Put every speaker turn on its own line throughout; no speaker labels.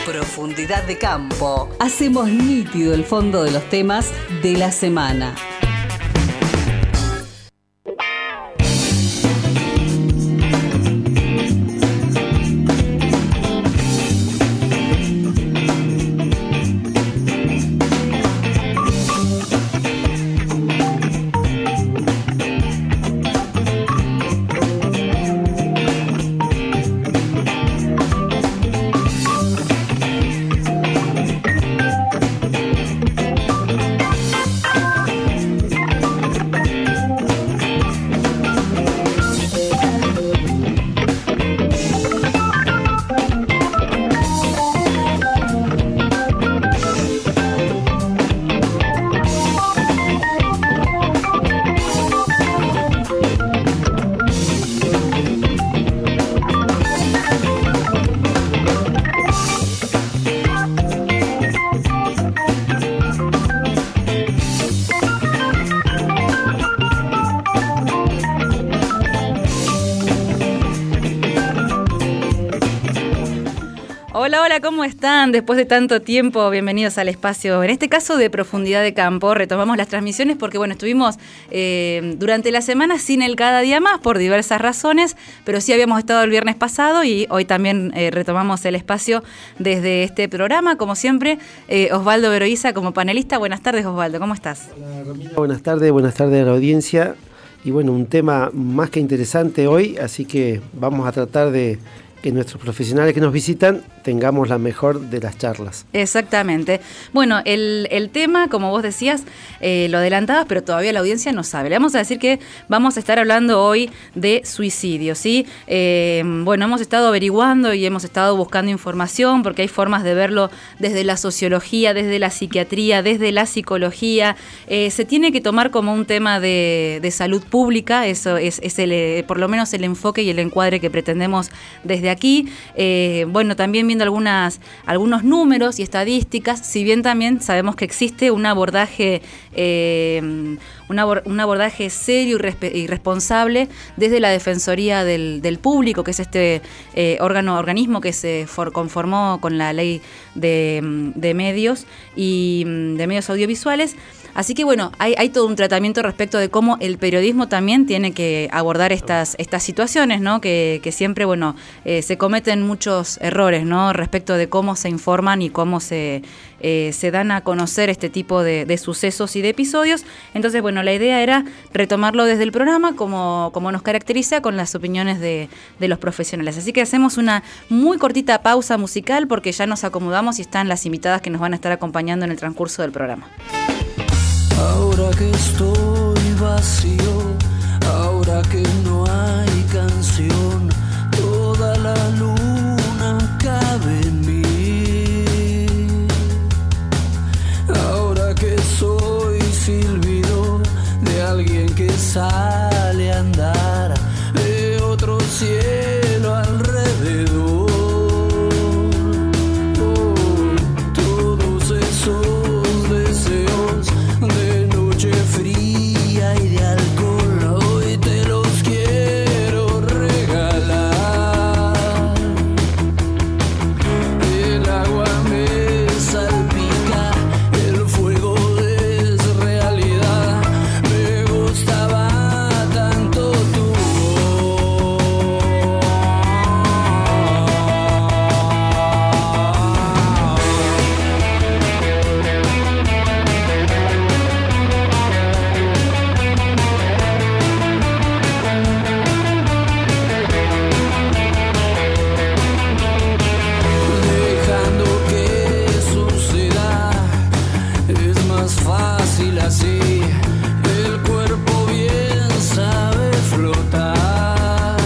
Profundidad de campo. Hacemos nítido el fondo de los temas de la semana.
Hola, ¿cómo están? Después de tanto tiempo, bienvenidos al espacio, en este caso de Profundidad de Campo. Retomamos las transmisiones porque, bueno, estuvimos durante la semana sin el Cada Día Más por diversas razones, pero sí habíamos estado el viernes pasado y hoy también retomamos el espacio desde este programa. Como siempre, Osvaldo Veroiza como panelista. Buenas tardes, Osvaldo, ¿cómo estás?
Hola, Romina. Buenas tardes a la audiencia. Y bueno, un tema más que interesante hoy, así que vamos a tratar de que nuestros profesionales que nos visitan tengamos la mejor de las charlas.
Exactamente. Bueno, el tema, como vos decías, lo adelantabas, pero todavía la audiencia no sabe. Le vamos a decir que vamos a estar hablando hoy de suicidio, ¿sí? Bueno, hemos estado averiguando y hemos estado buscando información porque hay formas de verlo desde la sociología, desde la psiquiatría, desde la psicología. Se tiene que tomar como un tema de salud pública, eso es por lo menos el enfoque y el encuadre que pretendemos desde aquí. Bueno, también viendo algunos números y estadísticas, si bien también sabemos que existe un abordaje serio y responsable desde la Defensoría del Público, que es este organismo que se conformó con la ley de medios y de medios audiovisuales. Así que bueno, hay todo un tratamiento respecto de cómo el periodismo también tiene que abordar estas situaciones, ¿no? Que siempre, bueno, se cometen muchos errores, ¿no? Respecto de cómo se informan y cómo se dan a conocer este tipo de sucesos y de episodios. Entonces, bueno, la idea era retomarlo desde el programa como nos caracteriza con las opiniones de los profesionales. Así que hacemos una muy cortita pausa musical porque ya nos acomodamos y están las invitadas que nos van a estar acompañando en el transcurso del programa.
Ahora que estoy vacío, ahora que no hay canción, toda la luna cabe en mí. Ahora que soy silbido de alguien que sale a andar, de otro cielo alrededor. Todos esos deseos de noche fría y de alcohol, hoy te los quiero regalar. El agua me salpica, el fuego es realidad. Me gustaba tanto tu voz. Dejando que suceda es más fácil así. El cuerpo bien sabe flotar.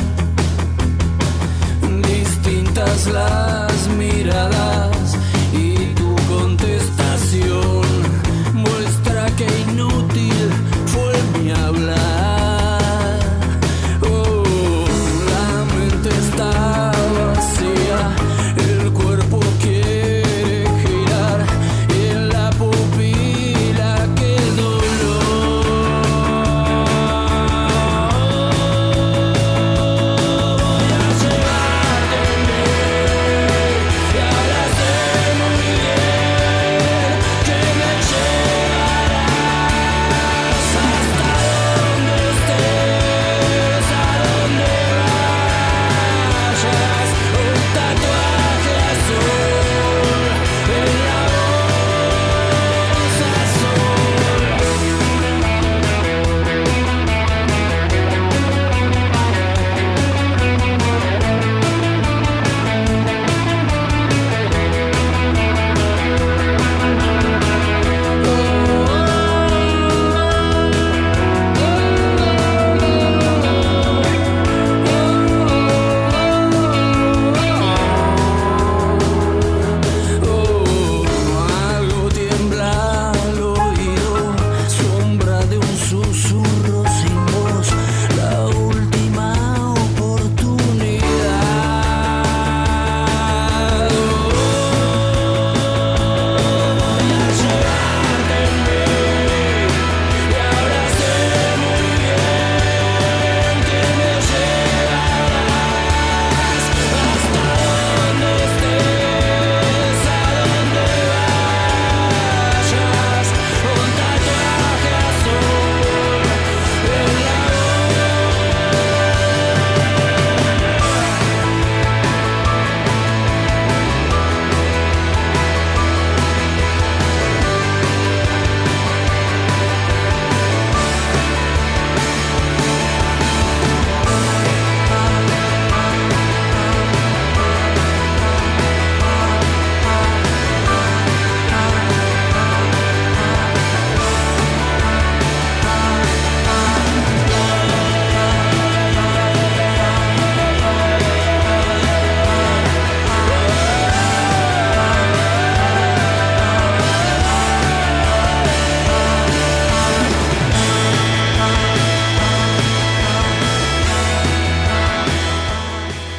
Distintas las miradas y tu contestación muestra que inútil fue mi hablar. Oh, la mente está vacía, el cuerpo quiere girar y en la pupila que dolor. Voy a llevarte y a las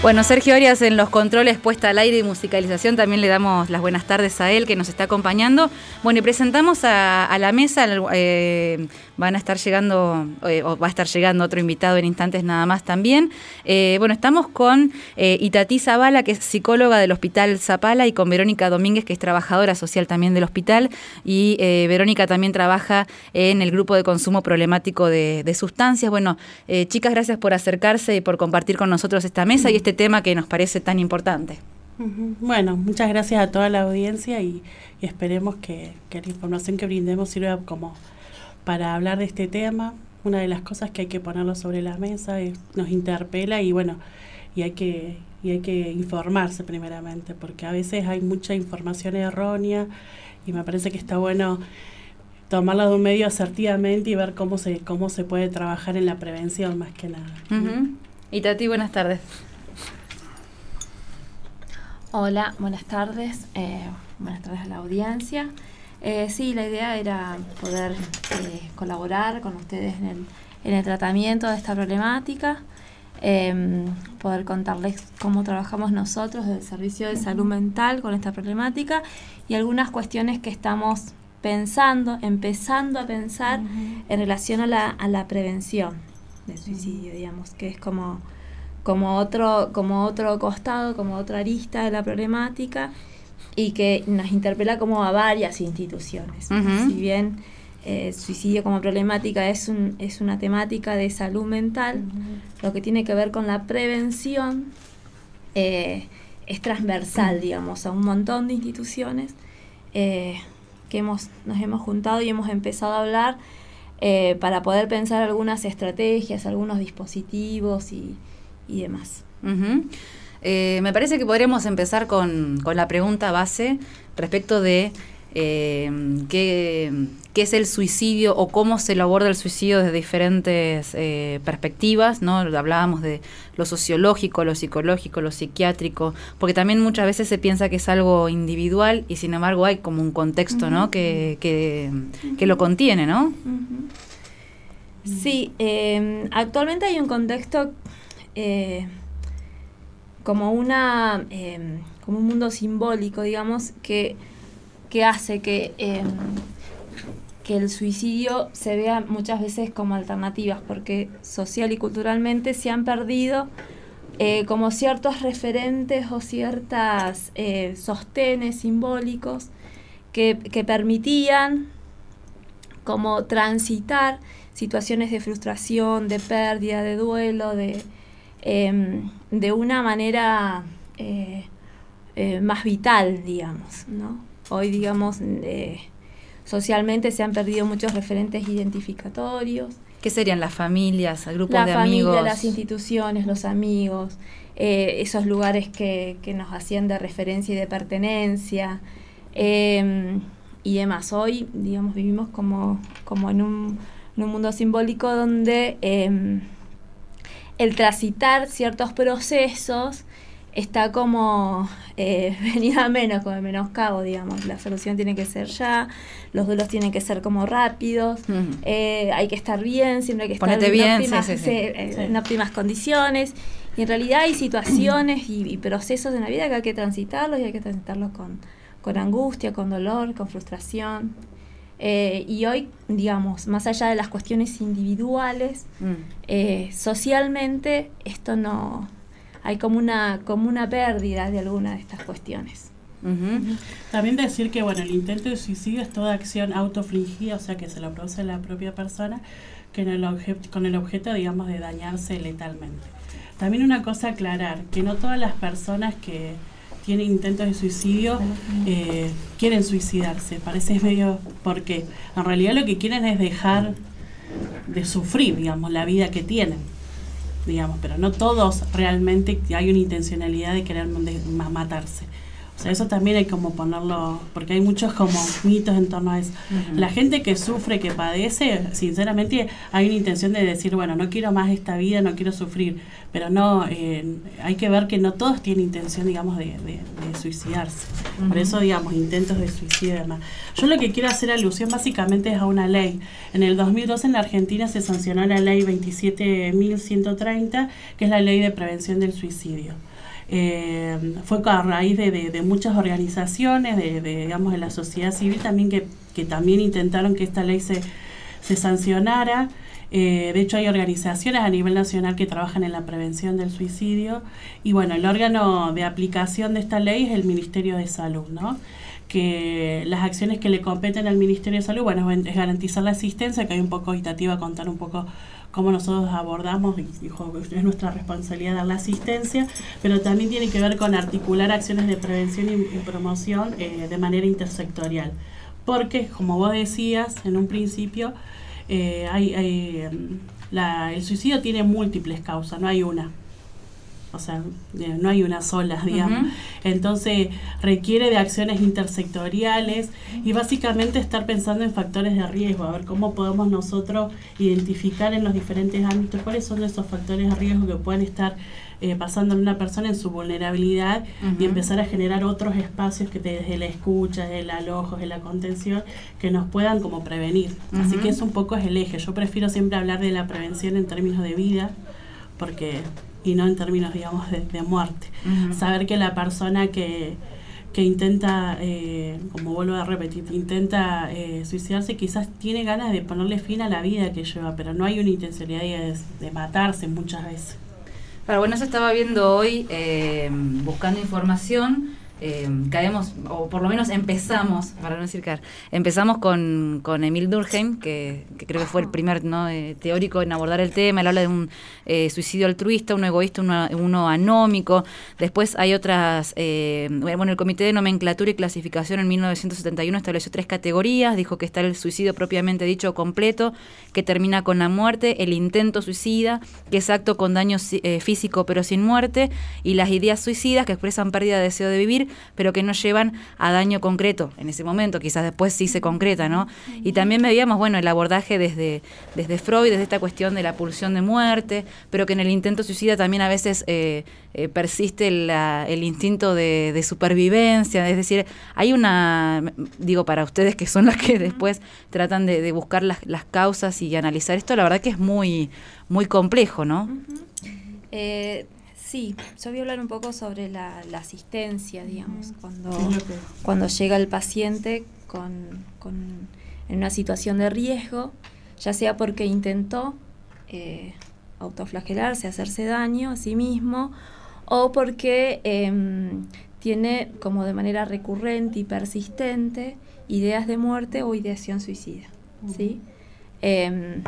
Bueno, Sergio Arias en los controles, puesta al aire y musicalización, también le damos las buenas tardes a él que nos está acompañando. Bueno, y presentamos a la mesa, van a estar llegando, o va a estar llegando otro invitado en instantes nada más también. Bueno, estamos con Itatí Zavala, que es psicóloga del Hospital Zapala, y con Verónica Domínguez, que es trabajadora social también del hospital, y Verónica también trabaja en el grupo de consumo problemático de sustancias. Bueno, chicas, gracias por acercarse y por compartir con nosotros esta mesa y este tema que nos parece tan importante.
Bueno, muchas gracias a toda la audiencia y esperemos que la información que brindemos sirva como para hablar de este tema. Una de las cosas que hay que ponerlo sobre la mesa nos interpela y bueno, y hay que informarse primeramente, porque a veces hay mucha información errónea y me parece que está bueno tomarla de un medio asertivamente y ver cómo se puede trabajar en la prevención más que nada.
Itatí, buenas tardes.
Hola, buenas tardes. Buenas tardes a la audiencia. Sí, la idea era poder colaborar con ustedes en el tratamiento de esta problemática, poder contarles cómo trabajamos nosotros del Servicio de Salud Mental con esta problemática y algunas cuestiones que estamos empezando a pensar en relación a la prevención del suicidio, digamos, que es como otro costado, como otra arista de la problemática y que nos interpela como a varias instituciones. Si bien suicidio como problemática es una temática de salud mental, lo que tiene que ver con la prevención es transversal, digamos, a un montón de instituciones que nos hemos juntado y hemos empezado a hablar para poder pensar algunas estrategias, algunos dispositivos y demás.
Me parece que podríamos empezar con la pregunta base respecto de qué es el suicidio o cómo se lo aborda el suicidio desde diferentes perspectivas, ¿no? Hablábamos de lo sociológico, lo psicológico, lo psiquiátrico, porque también muchas veces se piensa que es algo individual y sin embargo hay como un contexto, ¿no? que lo contiene, ¿no?
Sí, actualmente hay un contexto como un mundo simbólico, digamos, que hace que el suicidio se vea muchas veces como alternativas, porque social y culturalmente se han perdido como ciertos referentes o ciertas sostenes simbólicos que permitían como transitar situaciones de frustración, de pérdida, de duelo, de una manera más vital, digamos, ¿no? Hoy, digamos, socialmente se han perdido muchos referentes identificatorios.
¿Qué serían las familias, el grupo de amigos? La
familia, las instituciones, los amigos, esos lugares que nos hacían de referencia y de pertenencia, y demás. Hoy, digamos, vivimos como en un mundo simbólico donde el transitar ciertos procesos está como venido a menos, como de menoscabo, digamos. La solución tiene que ser ya, los duelos tienen que ser como rápidos, hay que estar bien, siempre hay que estar en óptimas condiciones. Y en realidad hay situaciones y procesos en la vida que hay que transitarlos, y hay que transitarlos con angustia, con dolor, con frustración. Y hoy, digamos, más allá de las cuestiones individuales, socialmente esto no... hay como una pérdida de alguna de estas cuestiones.
También decir que bueno, el intento de suicidio es toda acción autofligida, o sea que se lo produce la propia persona con el objeto, digamos, de dañarse letalmente. También una cosa a aclarar, que no todas las personas que tienen intentos de suicidio quieren suicidarse. Parece medio... porque en realidad lo que quieren es dejar de sufrir, digamos, la vida que tienen, digamos, pero no todos realmente hay una intencionalidad de querer matarse. O sea, eso también hay como ponerlo, porque hay muchos como mitos en torno a eso. La gente que sufre, que padece, sinceramente hay una intención de decir, bueno, no quiero más esta vida, no quiero sufrir, pero no, hay que ver que no todos tienen intención, digamos, de suicidarse. Por eso, digamos, intentos de suicidio y demás. Yo lo que quiero hacer alusión básicamente es a una ley. En el 2012 en la Argentina se sancionó la ley 27.130, que es la ley de prevención del suicidio. fue a raíz de muchas organizaciones, digamos, de la sociedad civil también, que también intentaron que esta ley se sancionara. De hecho, hay organizaciones a nivel nacional que trabajan en la prevención del suicidio. Y bueno, el órgano de aplicación de esta ley es el Ministerio de Salud, ¿no? Que las acciones que le competen al Ministerio de Salud, bueno, es garantizar la asistencia, que hay un poco Itativa contar un poco cómo nosotros abordamos, es nuestra responsabilidad dar la asistencia, pero también tiene que ver con articular acciones de prevención y promoción de manera intersectorial. Porque, como vos decías en un principio, el suicidio tiene múltiples causas, no hay una. O sea, no hay una sola, digamos. Uh-huh. Entonces, requiere de acciones intersectoriales y básicamente estar pensando en factores de riesgo, a ver cómo podemos nosotros identificar en los diferentes ámbitos cuáles son esos factores de riesgo que pueden estar pasando en una persona en su vulnerabilidad, uh-huh, y empezar a generar otros espacios que desde la escucha, desde el alojo, desde la contención, que nos puedan como prevenir. Uh-huh. Así que eso un poco es el eje. Yo prefiero siempre hablar de la prevención en términos de vida, y no en términos, digamos, de muerte. Uh-huh. Saber que la persona que intenta, como vuelvo a repetir, intenta suicidarse, quizás tiene ganas de ponerle fin a la vida que lleva, pero no hay una intencionalidad de matarse muchas veces.
Claro, bueno, eso estaba viendo hoy, buscando información. Caemos, o por lo menos empezamos, para no decir empezamos con Emil Durkheim, que creo que fue el primer teórico en abordar el tema. Él habla de un suicidio altruista, uno egoísta, uno anómico. Después hay otras, el Comité de Nomenclatura y Clasificación en 1971 estableció 3 categorías. Dijo que está el suicidio propiamente dicho completo, que termina con la muerte, el intento suicida, que es acto con daño físico pero sin muerte, y las ideas suicidas, que expresan pérdida de deseo de vivir, pero que no llevan a daño concreto en ese momento, quizás después sí se concreta, ¿no? Y también veíamos, el abordaje desde Freud, desde esta cuestión de la pulsión de muerte, pero que en el intento suicida también a veces persiste el instinto de supervivencia. Es decir, hay para ustedes que son las que después tratan de buscar las causas y analizar esto, la verdad que es muy, muy complejo, ¿no?
Uh-huh. Sí, yo voy a hablar un poco sobre la asistencia, digamos, cuando llega el paciente en una situación de riesgo, ya sea porque intentó autoflagelarse, hacerse daño a sí mismo, o porque tiene como de manera recurrente y persistente ideas de muerte o ideación suicida, ¿sí? El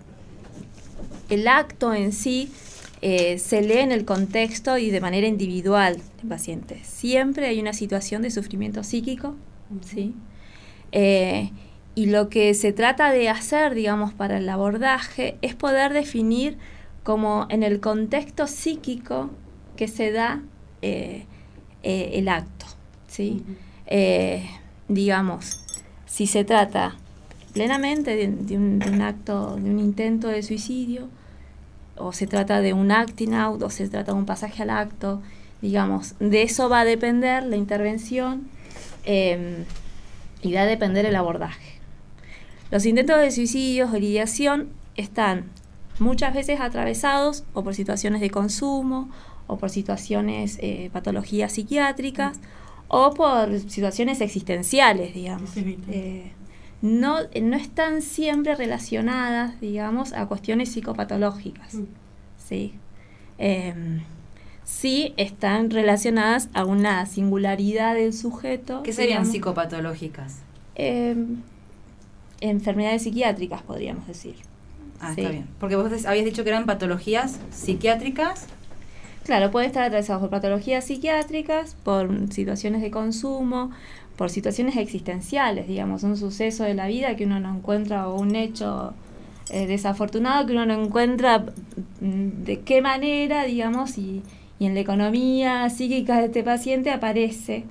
acto en sí se lee en el contexto y de manera individual del paciente. Siempre hay una situación de sufrimiento psíquico, ¿sí? Y lo que se trata de hacer, digamos, para el abordaje es poder definir como en el contexto psíquico que se da el acto, ¿sí? Digamos, si se trata plenamente de un acto, de un intento de suicidio, o se trata de un acting out, o se trata de un pasaje al acto, digamos, de eso va a depender la intervención y va a depender el abordaje. Los intentos de suicidio o ideación están muchas veces atravesados o por situaciones de consumo, o por situaciones, patologías psiquiátricas, o por situaciones existenciales, digamos. No están siempre relacionadas, digamos, a cuestiones psicopatológicas, ¿sí? Sí están relacionadas a una singularidad del sujeto.
¿Qué serían psicopatológicas?
Enfermedades psiquiátricas, podríamos decir.
Ah,
sí.
Está bien. Porque vos habías dicho que eran patologías psiquiátricas.
Claro, puede estar atravesado por patologías psiquiátricas, por situaciones de consumo, por situaciones existenciales, digamos, un suceso de la vida que uno no encuentra, o un hecho desafortunado que uno no encuentra de qué manera, digamos, y en la economía psíquica de este paciente aparece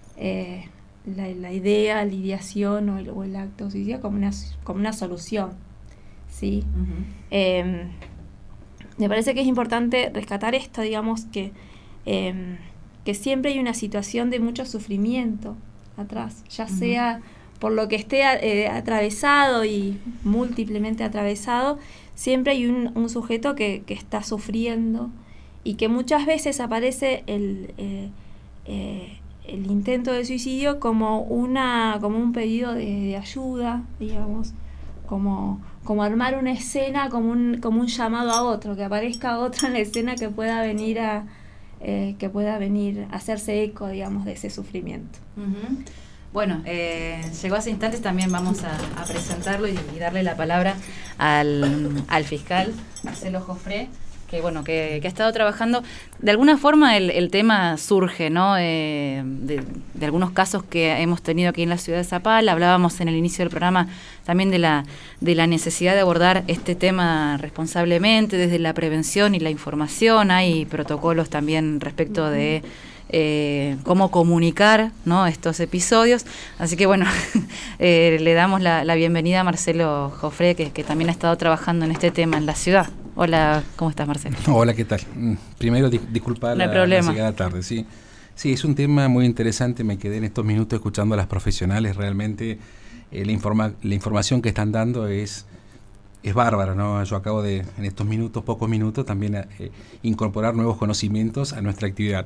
la idea, la ideación o el acto suicida como una solución, ¿sí? Uh-huh. Me parece que es importante rescatar esto, digamos, que siempre hay una situación de mucho sufrimiento atrás, ya sea por lo que esté atravesado y múltiplemente atravesado, siempre hay un sujeto que está sufriendo y que muchas veces aparece el intento de suicidio como un pedido de ayuda, digamos, como armar una escena, como un llamado a otro, que aparezca otro en la escena que pueda venir a hacerse eco, digamos, de ese sufrimiento.
Uh-huh. Bueno, llegó hace instantes, también vamos a presentarlo y darle la palabra al fiscal Marcelo Jofré, que bueno, que ha estado trabajando. De alguna forma el tema surge, ¿no? De algunos casos que hemos tenido aquí en la ciudad de Zapala. Hablábamos en el inicio del programa también de la necesidad de abordar este tema responsablemente desde la prevención y la información. Hay protocolos también respecto de cómo comunicar, ¿no?, estos episodios. Así que bueno, le damos la bienvenida a Marcelo Jofré, que también ha estado trabajando en este tema en la ciudad. Hola, ¿cómo estás, Marcelo?
Hola, ¿qué tal? Primero, disculpa
no hay
la
problema.
llegada tarde. Sí, es un tema muy interesante. Me quedé en estos minutos escuchando a las profesionales. Realmente la información que están dando es bárbara, ¿no? Yo acabo de, en estos minutos, pocos minutos, también incorporar nuevos conocimientos a nuestra actividad.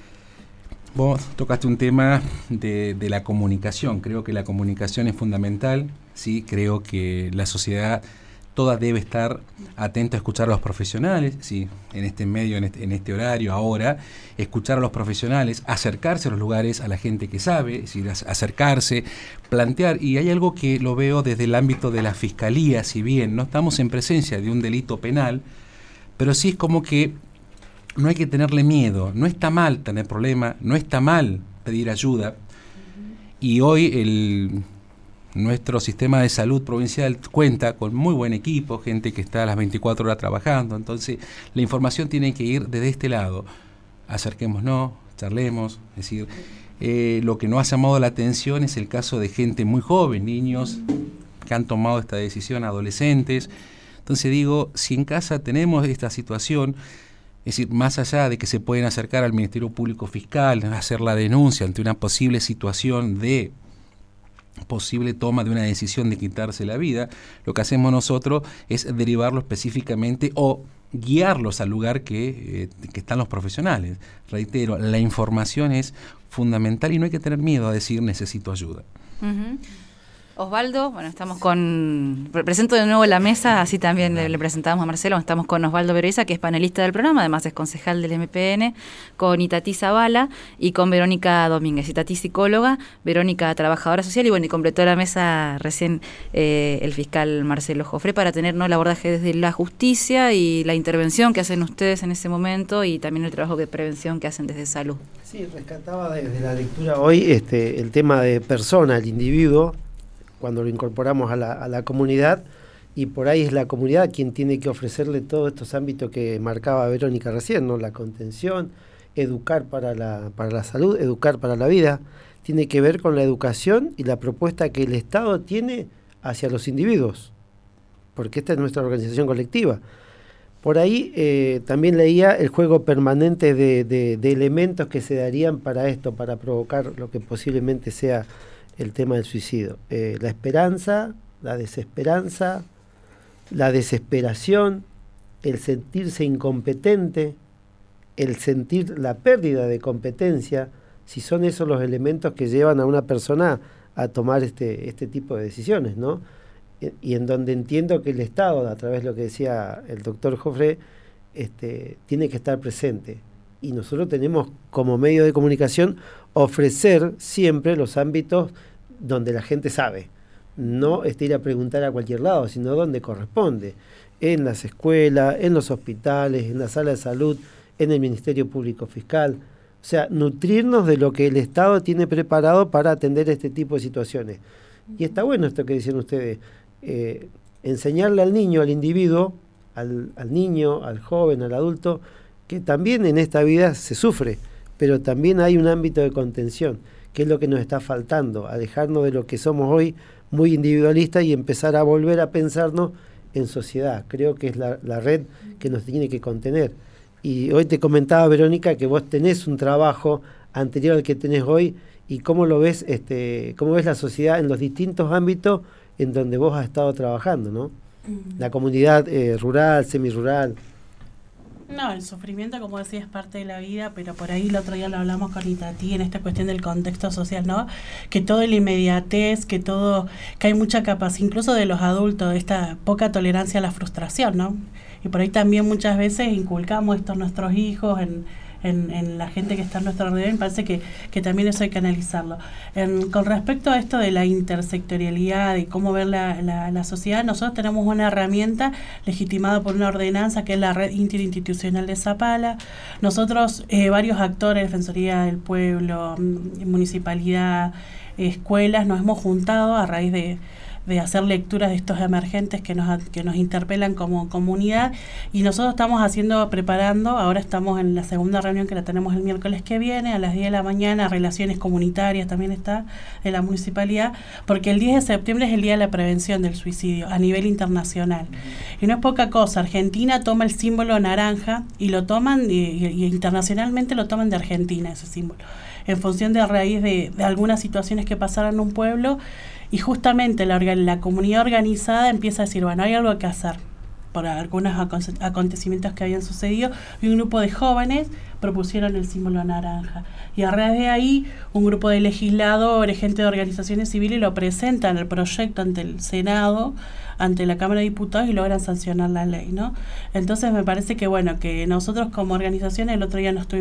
Vos tocaste un tema de la comunicación. Creo que la comunicación es fundamental. Sí, creo que la sociedad toda debe estar atenta a escuchar a los profesionales, sí, en este medio, en este horario, ahora, escuchar a los profesionales, acercarse a los lugares, a la gente que sabe, es decir, acercarse, plantear. Y hay algo que lo veo desde el ámbito de la fiscalía, si bien no estamos en presencia de un delito penal, pero sí es como que no hay que tenerle miedo. No está mal tener problemas, no está mal pedir ayuda. Y hoy nuestro sistema de salud provincial cuenta con muy buen equipo, gente que está a las 24 horas trabajando. Entonces la información tiene que ir desde este lado. Acerquémonos, charlemos. Es decir, lo que no ha llamado la atención es el caso de gente muy joven, niños que han tomado esta decisión, adolescentes. Entonces digo, si en casa tenemos esta situación, es decir, más allá de que se pueden acercar al Ministerio Público Fiscal, hacer la denuncia ante una posible situación de posible toma de una decisión de quitarse la vida, lo que hacemos nosotros es derivarlo específicamente o guiarlos al lugar que están los profesionales. Reitero, la información es fundamental y no hay que tener miedo a decir necesito ayuda.
Uh-huh. Osvaldo, bueno, estamos presento de nuevo la mesa, así también le presentamos a Marcelo. Estamos con Osvaldo Bereza, que es panelista del programa, además es concejal del MPN, con Itatí Zavala y con Verónica Domínguez. Itatí psicóloga, Verónica trabajadora social, y bueno, y completó la mesa recién el fiscal Marcelo Jofré para tener, ¿no?, el abordaje desde la justicia y la intervención que hacen ustedes en ese momento y también el trabajo de prevención que hacen desde salud.
Sí, rescataba desde la lectura hoy el tema de persona, el individuo, cuando lo incorporamos a la comunidad, y por ahí es la comunidad quien tiene que ofrecerle todos estos ámbitos que marcaba Verónica recién, ¿no? La contención, educar para la salud, educar para la vida, tiene que ver con la educación y la propuesta que el Estado tiene hacia los individuos, porque esta es nuestra organización colectiva. Por ahí también leía el juego permanente de elementos que se darían para esto, para provocar lo que posiblemente sea el tema del suicidio. La esperanza, la desesperanza, la desesperación, el sentirse incompetente, el sentir la pérdida de competencia, si son esos los elementos que llevan a una persona a tomar este tipo de decisiones, ¿no? Y en donde entiendo que el Estado, a través de lo que decía el doctor Jofré, tiene que estar presente. Y nosotros tenemos como medio de comunicación ofrecer siempre los ámbitos donde la gente sabe, no ir a preguntar a cualquier lado, sino donde corresponde, en las escuelas, en los hospitales, en la sala de salud, en el Ministerio Público Fiscal. O sea, nutrirnos de lo que el Estado tiene preparado para atender este tipo de situaciones. Y está bueno esto que decían ustedes, enseñarle al niño, al individuo, al niño, al joven, al adulto, que también en esta vida se sufre, pero también hay un ámbito de contención, que es lo que nos está faltando, alejarnos de lo que somos hoy, muy individualistas, y empezar a volver a pensarnos en sociedad. Creo que es la red que nos tiene que contener. Y hoy te comentaba, Verónica, que vos tenés un trabajo anterior al que tenés hoy, y cómo lo ves, cómo ves la sociedad en los distintos ámbitos en donde vos has estado trabajando, ¿no? La comunidad rural, semirural.
No, el sufrimiento, como decía, es parte de la vida, pero por ahí el otro día lo hablamos con Itatí en esta cuestión del contexto social, ¿no? Que todo la inmediatez, que hay mucha capacidad, incluso de los adultos, esta poca tolerancia a la frustración, ¿no? Y por ahí también muchas veces inculcamos esto a nuestros hijos, en la gente que está a nuestro alrededor. Me parece que también eso hay que analizarlo. Con respecto a esto de la intersectorialidad y cómo ver la sociedad, nosotros tenemos una herramienta legitimada por una ordenanza que es la Red Interinstitucional de Zapala. Nosotros, varios actores, Defensoría del Pueblo, Municipalidad, escuelas, nos hemos juntado a raíz de hacer lecturas de estos emergentes que nos interpelan como comunidad, y nosotros estamos preparando, ahora estamos en la segunda reunión que la tenemos el miércoles que viene, a las 10 de la mañana, Relaciones Comunitarias también está de la municipalidad, porque el 10 de septiembre es el Día de la Prevención del Suicidio a nivel internacional. Y no es poca cosa, Argentina toma el símbolo naranja y lo toman, y internacionalmente lo toman de Argentina ese símbolo, en función de a raíz de algunas situaciones que pasaron en un pueblo. Y justamente la comunidad organizada empieza a decir, bueno, hay algo que hacer por algunos acontecimientos que habían sucedido, y un grupo de jóvenes propusieron el símbolo naranja. Y a raíz de ahí, un grupo de legisladores, gente de organizaciones civiles, lo presentan el proyecto ante el Senado, ante la Cámara de Diputados, y logran sancionar la ley, ¿no? Entonces me parece que, bueno, que nosotros como organizaciones, el otro día nos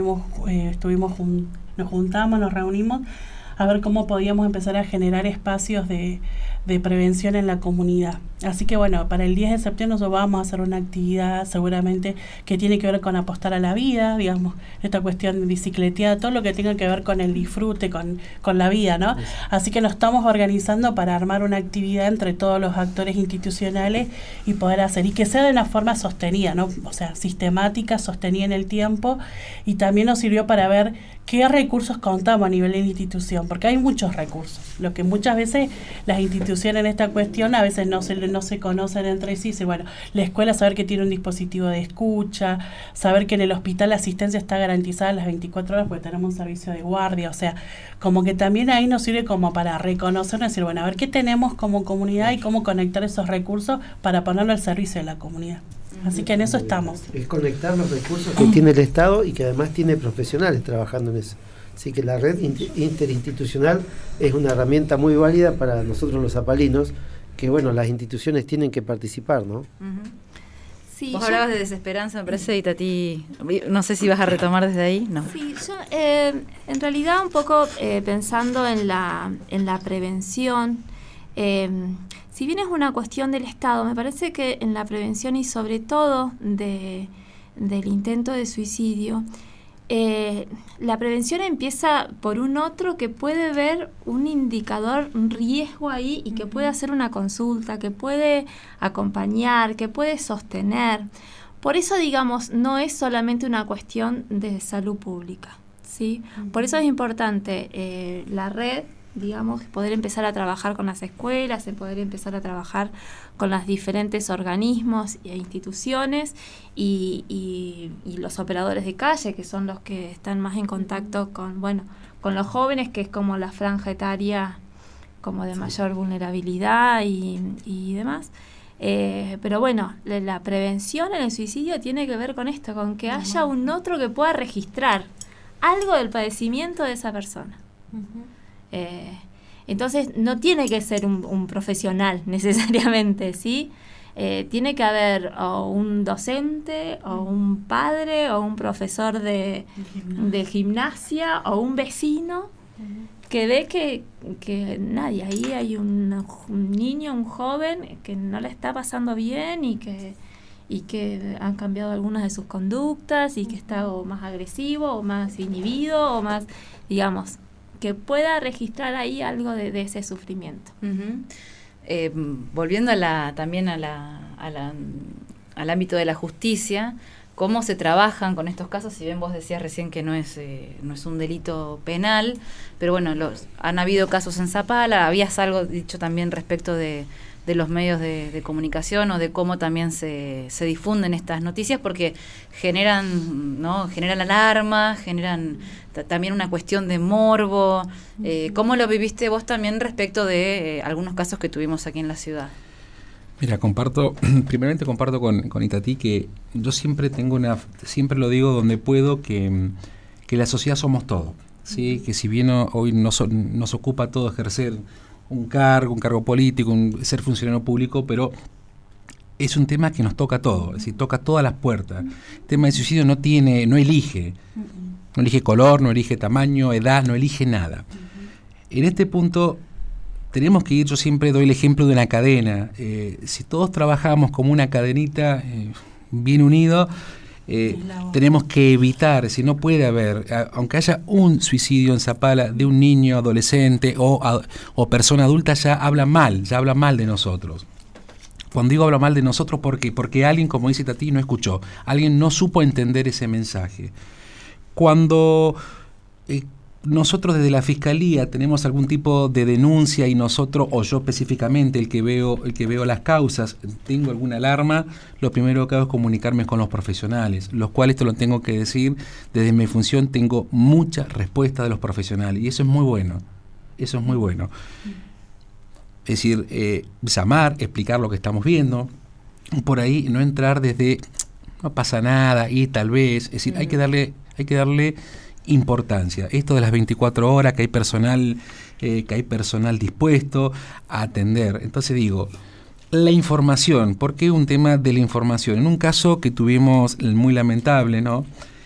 juntamos, nos reunimos, a ver cómo podíamos empezar a generar espacios de prevención en la comunidad. Así que bueno, para el 10 de septiembre nosotros vamos a hacer una actividad seguramente que tiene que ver con apostar a la vida, digamos, esta cuestión de bicicleteada, todo lo que tenga que ver con el disfrute, con la vida, ¿no? Así que nos estamos organizando para armar una actividad entre todos los actores institucionales y poder hacer, y que sea de una forma sostenida, ¿no? O sea, sistemática, sostenida en el tiempo, y también nos sirvió para ver qué recursos contamos a nivel de la institución, porque hay muchos recursos. Lo que muchas veces las instituciones en esta cuestión a veces no se conocen entre sí. Bueno, la escuela, saber que tiene un dispositivo de escucha, saber que en el hospital la asistencia está garantizada las 24 horas porque tenemos un servicio de guardia. O sea, como que también ahí nos sirve como para reconocer, decir, bueno, a ver qué tenemos como comunidad y cómo conectar esos recursos para ponerlo al servicio de la comunidad. Así que en eso estamos.
Es conectar los recursos que tiene el Estado y que además tiene profesionales trabajando en eso. Así que la red interinstitucional es una herramienta muy válida para nosotros los zapalinos, que bueno, las instituciones tienen que participar, ¿no?
Sí, vos hablabas de desesperanza, me parece, y Tati, no sé si vas a retomar desde ahí, ¿no?
Sí, yo en realidad un poco pensando en la prevención, si bien es una cuestión del Estado, me parece que en la prevención y sobre todo del intento de suicidio, la prevención empieza por un otro que puede ver un indicador, un riesgo ahí, y que puede hacer una consulta, que puede acompañar, que puede sostener. Por eso, digamos, no es solamente una cuestión de salud pública, ¿sí? Por eso es importante la red, digamos, poder empezar a trabajar con las escuelas, poder empezar a trabajar con los diferentes organismos e instituciones y los operadores de calle, que son los que están más en contacto con los jóvenes, que es como la franja etaria como de mayor vulnerabilidad y demás. Pero bueno, la prevención en el suicidio tiene que ver con esto, con que haya un otro que pueda registrar algo del padecimiento de esa persona. Entonces no tiene que ser un profesional necesariamente, ¿sí? Tiene que haber o un docente o un padre o un profesor de gimnasia o un vecino que ve que nadie, ahí hay un niño, un joven que no le está pasando bien y que han cambiado algunas de sus conductas y que está o más agresivo o más inhibido o más, digamos, que pueda registrar ahí algo de ese sufrimiento.
Volviendo también al ámbito de la justicia, ¿cómo se trabajan con estos casos? Si bien vos decías recién que no es un delito penal, pero bueno, han habido casos en Zapala, habías algo dicho también respecto de los medios de comunicación o de cómo también se difunden estas noticias, porque generan alarma, generan también una cuestión de morbo. ¿Cómo lo viviste vos también respecto de algunos casos que tuvimos aquí en la ciudad?
Mira, primeramente comparto con Itatí que yo siempre siempre lo digo donde puedo, que la sociedad somos todos, ¿sí? Que si bien hoy nos ocupa todo ejercer un cargo político, ser funcionario público, pero es un tema que nos toca a todos, es decir, toca todas las puertas. El tema del suicidio no elige color, no elige tamaño, edad, no elige nada. En este punto tenemos que ir, yo siempre doy el ejemplo de una cadena. Si todos trabajamos como una cadenita bien unido, tenemos que evitar, si no puede haber, aunque haya un suicidio en Zapala de un niño, adolescente o persona adulta, ya habla mal de nosotros. Cuando digo habla mal de nosotros, ¿por qué? Porque alguien, como dice Tati, no escuchó, alguien no supo entender ese mensaje. Cuando nosotros desde la Fiscalía tenemos algún tipo de denuncia y nosotros, o yo específicamente, el que veo las causas, tengo alguna alarma, lo primero que hago es comunicarme con los profesionales, los cuales, te lo tengo que decir, desde mi función tengo muchas respuestas de los profesionales, y eso es muy bueno, Es decir, llamar, explicar lo que estamos viendo, por ahí no entrar desde, no pasa nada, y tal vez, es decir, hay que darle importancia. Esto de las 24 horas, que hay personal dispuesto a atender. Entonces digo, la información, ¿por qué un tema de la información? En un caso que tuvimos muy lamentable, ¿no?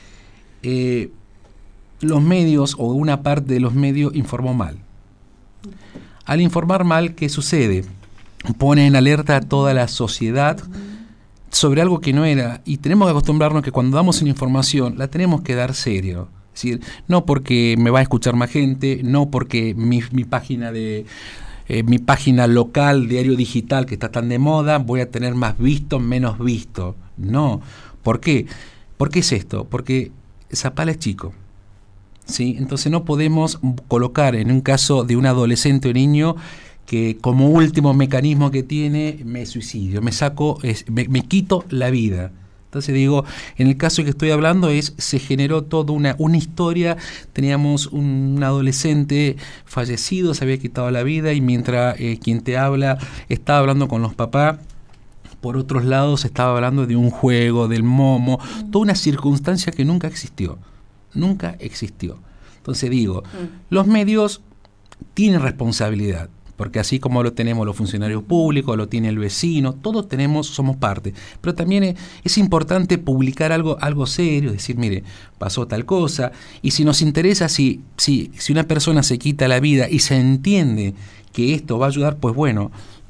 Los medios, o una parte de los medios, informó mal. Al informar mal, ¿qué sucede? Pone en alerta a toda la sociedad sobre algo que no era, y tenemos que acostumbrarnos que cuando damos una información la tenemos que dar serio. Es decir, no porque me va a escuchar más gente, no porque mi página local, diario digital, que está tan de moda, voy a tener más visto, menos visto. No. ¿Por qué? ¿Por qué es esto? Porque Zapala es chico, ¿sí? Entonces no podemos colocar en un caso de un adolescente o niño que como último mecanismo que tiene, me suicidio, me quito la vida. Entonces digo, en el caso que estoy hablando se generó toda una historia. Teníamos un adolescente fallecido, se había quitado la vida, y mientras quien te habla estaba hablando con los papás, por otros lados estaba hablando de un juego, del momo, toda una circunstancia que nunca existió. Entonces digo, los medios tienen responsabilidad, porque así como lo tenemos los funcionarios públicos, lo tiene el vecino, todos somos parte. Pero también es importante publicar algo serio, decir, mire, pasó tal cosa, y si nos interesa, si una persona se quita la vida y se entiende que esto va a ayudar, pues bueno,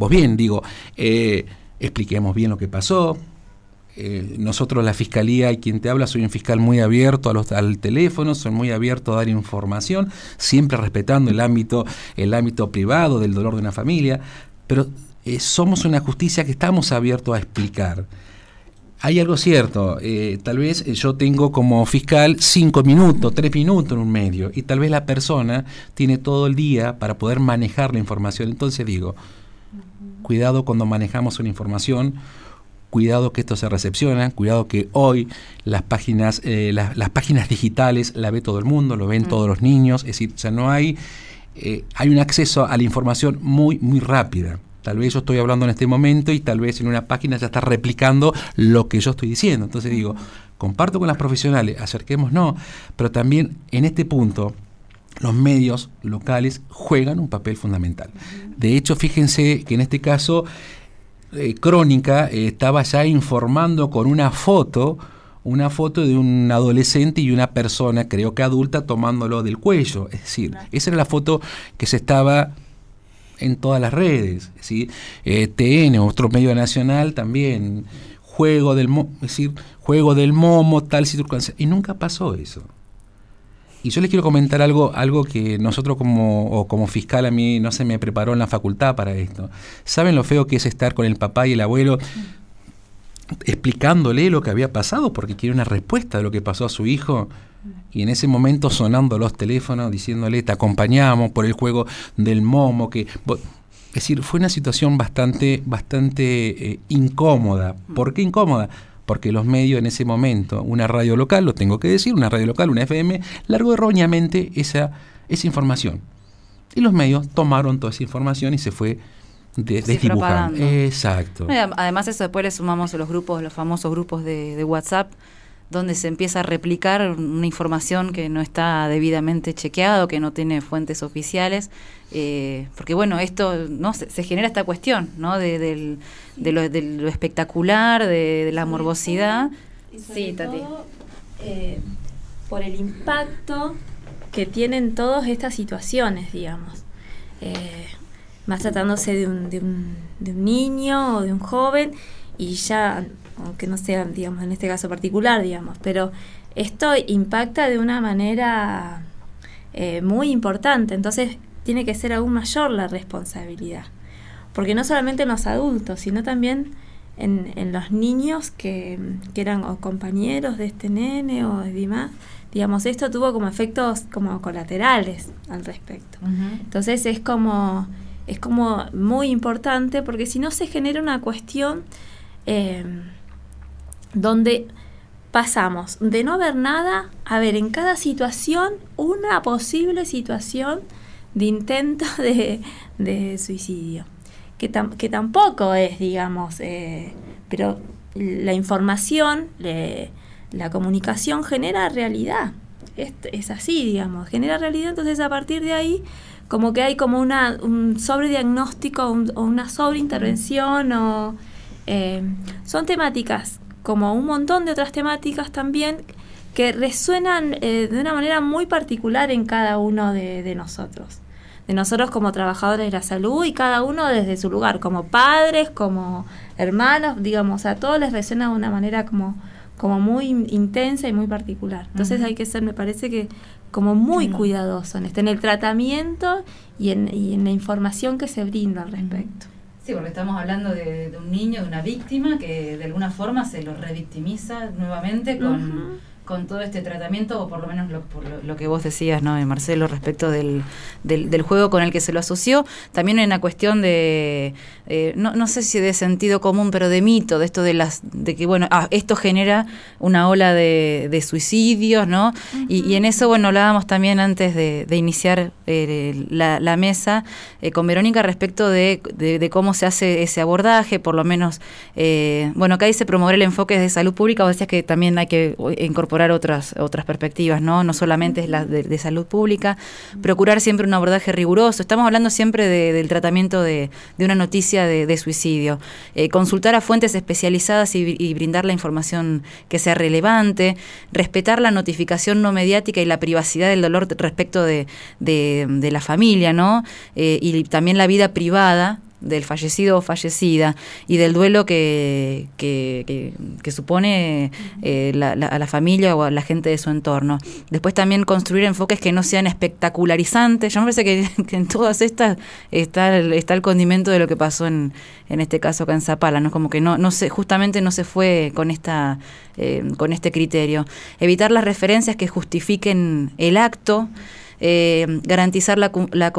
expliquemos bien lo que pasó. Nosotros, la Fiscalía, y quien te habla, soy un fiscal muy abierto al teléfono, soy muy abierto a dar información, siempre respetando el ámbito privado del dolor de una familia, pero somos una justicia que estamos abiertos a explicar. Hay algo cierto, tal vez yo tengo como fiscal 5 minutos, 3 minutos en un medio, y tal vez la persona tiene todo el día para poder manejar la información. Entonces digo, cuidado cuando manejamos una información, cuidado que esto se recepciona, cuidado que hoy las páginas digitales la ve todo el mundo, lo ven todos los niños, es decir, ya no hay un acceso a la información muy, muy rápida. Tal vez yo estoy hablando en este momento y tal vez en una página ya está replicando lo que yo estoy diciendo. Entonces digo, comparto con las profesionales, acerquémonos, pero también en este punto los medios locales juegan un papel fundamental. De hecho, fíjense que en este caso Crónica estaba ya informando con una foto de un adolescente y una persona, creo que adulta, tomándolo del cuello. Es decir, esa era la foto que se estaba en todas las redes, ¿sí? TN, otro medio nacional también, juego del momo, tal circunstancia, y nunca pasó eso. Y yo les quiero comentar algo que nosotros como fiscal, a mí no se me preparó en la facultad para esto. ¿Saben lo feo que es estar con el papá y el abuelo explicándole lo que había pasado porque quiere una respuesta de lo que pasó a su hijo? Y en ese momento sonando los teléfonos, diciéndole, te acompañamos por el juego del momo. Es decir, fue una situación bastante incómoda. ¿Por qué incómoda? Porque los medios en ese momento, una radio local, lo tengo que decir, una radio local, una FM, largó erróneamente esa información. Y los medios tomaron toda esa información y se fue desdibujan.
propaganda.
Exacto.
Además eso después le sumamos los famosos grupos de WhatsApp, donde se empieza a replicar una información que no está debidamente chequeada o que no tiene fuentes oficiales, porque bueno, esto no se genera esta cuestión, ¿no? de lo espectacular, de la morbosidad.
Sí, Tati. Todo, por el impacto que tienen todas estas situaciones, digamos. Más tratándose de un niño o de un joven, y ya, aunque no sea, digamos, en este caso particular, digamos, pero esto impacta de una manera muy importante. Entonces tiene que ser aún mayor la responsabilidad, porque no solamente en los adultos, sino también en los niños que eran o compañeros de este nene o demás. Digamos, esto tuvo como efectos como colaterales al respecto. Uh-huh. Entonces es como muy importante, porque si no se genera una cuestión donde pasamos de no ver nada a ver en cada situación una posible situación de intento de suicidio, que tampoco es, digamos, pero la información, la comunicación genera realidad, es así, digamos, genera realidad. Entonces a partir de ahí como que hay como un sobrediagnóstico o una sobreintervención, o son temáticas como un montón de otras temáticas también que resuenan de una manera muy particular en cada uno de nosotros como trabajadores de la salud, y cada uno desde su lugar, como padres, como hermanos, digamos, a todos les resuena de una manera como muy intensa y muy particular. Entonces hay que ser, me parece que como muy cuidadoso en el tratamiento y en la información que se brinda al respecto.
Sí, porque estamos hablando de un niño, de una víctima que de alguna forma se lo revictimiza nuevamente con todo este tratamiento, o por lo menos lo que vos decías, ¿no, Marcelo, respecto del juego con el que se lo asoció. También hay una cuestión de, no sé si de sentido común, pero de mito, de esto de que, bueno, esto genera una ola de suicidios, ¿no? Uh-huh. Y en eso, bueno, hablábamos también antes de iniciar la mesa con Verónica respecto de cómo se hace ese abordaje, por lo menos, bueno, acá dice promover el enfoque de salud pública. Vos decías que también hay que incorporar otras perspectivas, no solamente es la de salud pública, procurar siempre un abordaje riguroso. Estamos hablando siempre del tratamiento de una noticia de suicidio, consultar a fuentes especializadas y brindar la información que sea relevante, respetar la notificación no mediática y la privacidad del dolor respecto de la familia, ¿no? Y también la vida privada del fallecido o fallecida, y del duelo que supone a la familia o a la gente de su entorno. Después también construir enfoques que no sean espectacularizantes. Yo me parece que en todas estas está el condimento de lo que pasó en este caso acá en Zapala, ¿no? Como que justamente no se fue con este criterio. Evitar las referencias que justifiquen el acto. Garantizar la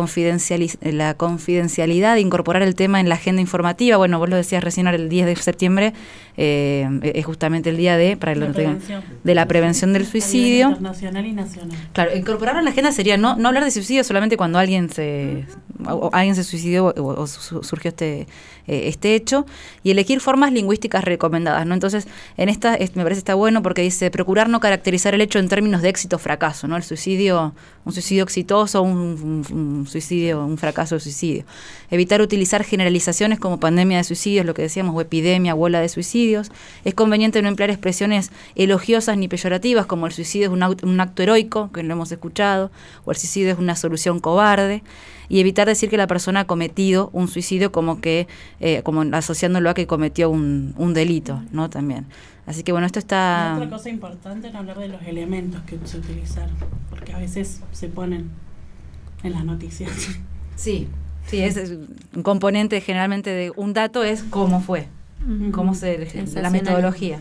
confidencialidad, incorporar el tema en la agenda informativa. Bueno, vos lo decías recién, ahora el 10 de septiembre es justamente el día de la prevención del suicidio.
Internacional y nacional.
Claro, incorporarlo en la agenda sería no hablar de suicidio solamente cuando alguien se suicidó o surgió este hecho, y elegir formas lingüísticas recomendadas, ¿no? Entonces, en esta me parece está bueno porque dice procurar no caracterizar el hecho en términos de éxito o fracaso, ¿no? Un suicidio exitoso, un suicidio, un fracaso de suicidio. Evitar utilizar generalizaciones como pandemia de suicidios, lo que decíamos, o epidemia, o ola de suicidios. Es conveniente no emplear expresiones elogiosas ni peyorativas, como el suicidio es un acto heroico, que lo hemos escuchado, o el suicidio es una solución cobarde. Y evitar decir que la persona ha cometido un suicidio como asociándolo a que cometió un delito, ¿no? También. Así que bueno, esto está...
Y otra cosa importante es hablar de los elementos que se utilizaron, porque a veces se ponen en las noticias.
Sí, es un componente generalmente de un dato es cómo fue, cómo la metodología.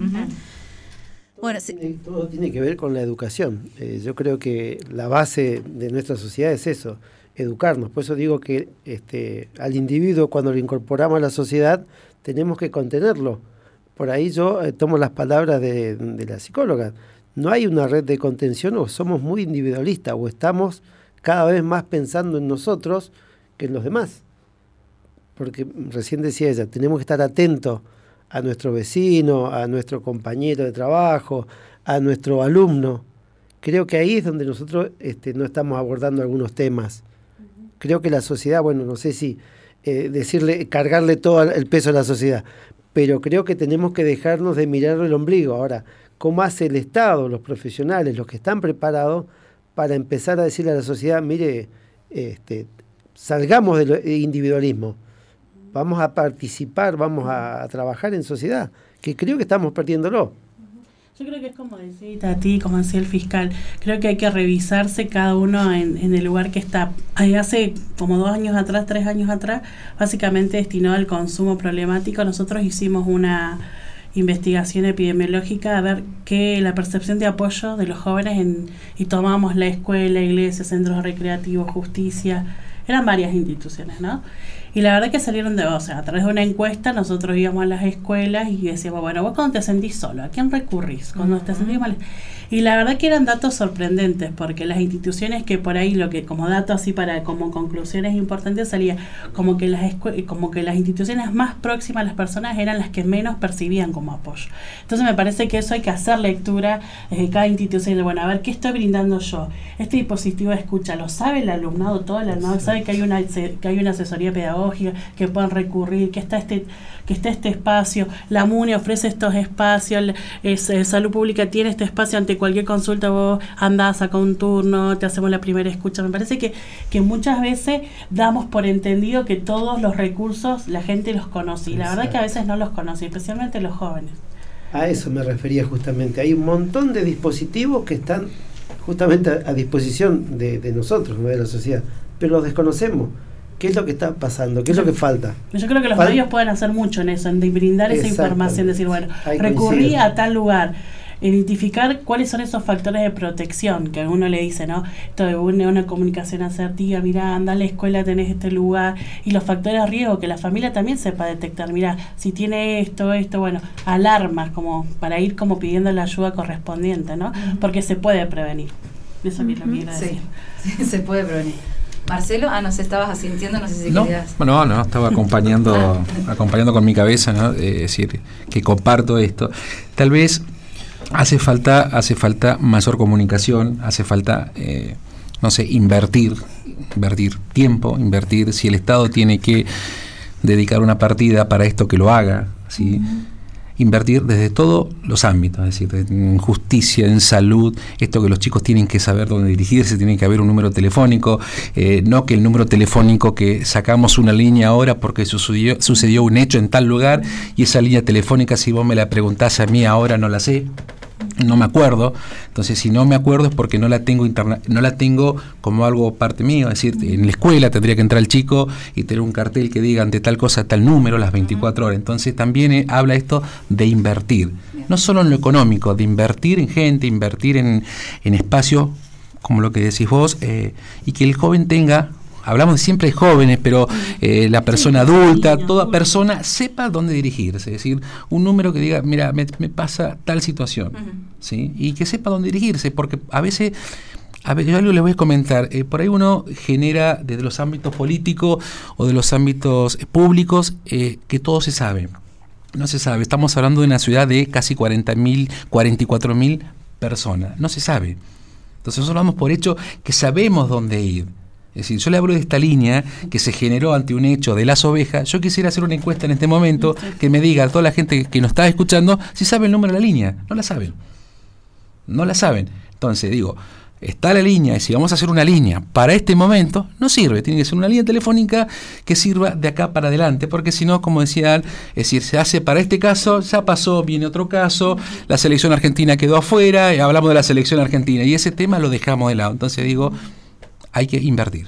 Bueno, sí. Todo tiene que ver con la educación. Yo creo que la base de nuestra sociedad es eso, educarnos. Por eso digo que al individuo, cuando lo incorporamos a la sociedad, tenemos que contenerlo. Por ahí yo tomo las palabras de la psicóloga. No hay una red de contención, o somos muy individualistas, o estamos cada vez más pensando en nosotros que en los demás. porque recién decía ella, tenemos que estar atentos a nuestro vecino, a nuestro compañero de trabajo, a nuestro alumno. Creo que ahí es donde nosotros no estamos abordando algunos temas. Creo que la sociedad, bueno, no sé si cargarle todo el peso a la sociedad, pero creo que tenemos que dejarnos de mirar el ombligo. Ahora, ¿cómo hace el Estado, los profesionales, los que están preparados para empezar a decirle a la sociedad, mire, salgamos del individualismo, vamos a participar, vamos a trabajar en sociedad, que creo que estamos perdiéndolo?
Yo creo que es como decía Tati, como decía el fiscal, creo que hay que revisarse cada uno en el lugar que está. Hace como 2 años atrás, 3 años atrás, básicamente destinado al consumo problemático, nosotros hicimos una investigación epidemiológica a ver qué la percepción de apoyo de los jóvenes y tomamos la escuela, iglesia, centros recreativos, justicia, eran varias instituciones, ¿no? Y la verdad que salieron a través de una encuesta nosotros íbamos a las escuelas y decíamos, bueno, vos cuando te sentís solo, ¿a quién recurrís? Cuando te sentís mal. Y la verdad que eran datos sorprendentes, porque las instituciones que por ahí, lo que como dato así para como conclusiones importantes salía, como que las instituciones más próximas a las personas eran las que menos percibían como apoyo. Entonces me parece que eso hay que hacer lectura desde cada institución, de bueno, a ver, ¿qué estoy brindando yo? Este dispositivo de escucha, ¿lo sabe el alumnado? Todo el alumnado sabe que hay una asesoría pedagógica, que puedan recurrir, que está este espacio, la MUNI ofrece estos espacios, Salud Pública tiene este espacio, ante cualquier consulta vos andás, saca un turno, te hacemos la primera escucha. Me parece que muchas veces damos por entendido que todos los recursos la gente los conoce, y la verdad que a veces no los conoce, especialmente los jóvenes.
A eso me refería justamente. Hay un montón de dispositivos que están justamente a disposición de nosotros, ¿no?, de la sociedad, pero los desconocemos. ¿Qué es lo que está pasando? ¿Qué es lo que falta?
Yo creo que los medios pueden hacer mucho en eso, en brindar esa información, decir, bueno, recurrí a tal lugar, identificar cuáles son esos factores de protección que a uno le dice, ¿no? Esto de una comunicación asertiva, mirá, anda a la escuela, tenés este lugar, y los factores de riesgo que la familia también sepa detectar, mirá, si tiene esto, bueno, alarmas como para ir como pidiendo la ayuda correspondiente, ¿no? Porque se puede prevenir. Eso es lo que quiero decir.
Sí, se puede prevenir. Marcelo, nos estabas asintiendo, no sé si querías.
No, estaba acompañando con mi cabeza, ¿no? Decir que comparto esto. Tal vez hace falta mayor comunicación, hace falta, invertir tiempo, si el Estado tiene que dedicar una partida para esto, que lo haga, ¿sí? Invertir desde todos los ámbitos, es decir, en justicia, en salud, esto que los chicos tienen que saber dónde dirigirse, tiene que haber un número telefónico, no que el número telefónico que sacamos una línea ahora porque sucedió un hecho en tal lugar, y esa línea telefónica, si vos me la preguntás a mí ahora, no la sé, no me acuerdo. Entonces, si no me acuerdo es porque no la tengo como algo parte mío. Es decir, en la escuela tendría que entrar el chico y tener un cartel que diga ante tal cosa, tal número, las 24 horas. Entonces también habla esto de invertir, no solo en lo económico, de invertir en gente, invertir en espacios como lo que decís vos, y que el joven tenga, hablamos siempre de jóvenes, pero la persona adulta, toda persona sepa dónde dirigirse. Es decir, un número que diga, mira, me pasa tal situación, ¿sí? Y que sepa dónde dirigirse, porque a veces, yo algo les voy a comentar, por ahí uno genera desde los ámbitos políticos o de los ámbitos públicos que todo se sabe. No se sabe, estamos hablando de una ciudad de casi 44.000 personas, no se sabe. Entonces nosotros damos por hecho que sabemos dónde ir. Es decir, yo le hablo de esta línea que se generó ante un hecho de las ovejas. Yo quisiera hacer una encuesta en este momento que me diga a toda la gente que nos está escuchando si sabe el número de la línea. No la saben. Entonces digo, está la línea, y si vamos a hacer una línea para este momento, no sirve. Tiene que ser una línea telefónica que sirva de acá para adelante, porque si no, como decía, es decir, se hace para este caso, ya pasó, viene otro caso, la selección argentina quedó afuera, y hablamos de la selección argentina, y ese tema lo dejamos de lado. Entonces digo, hay que invertir.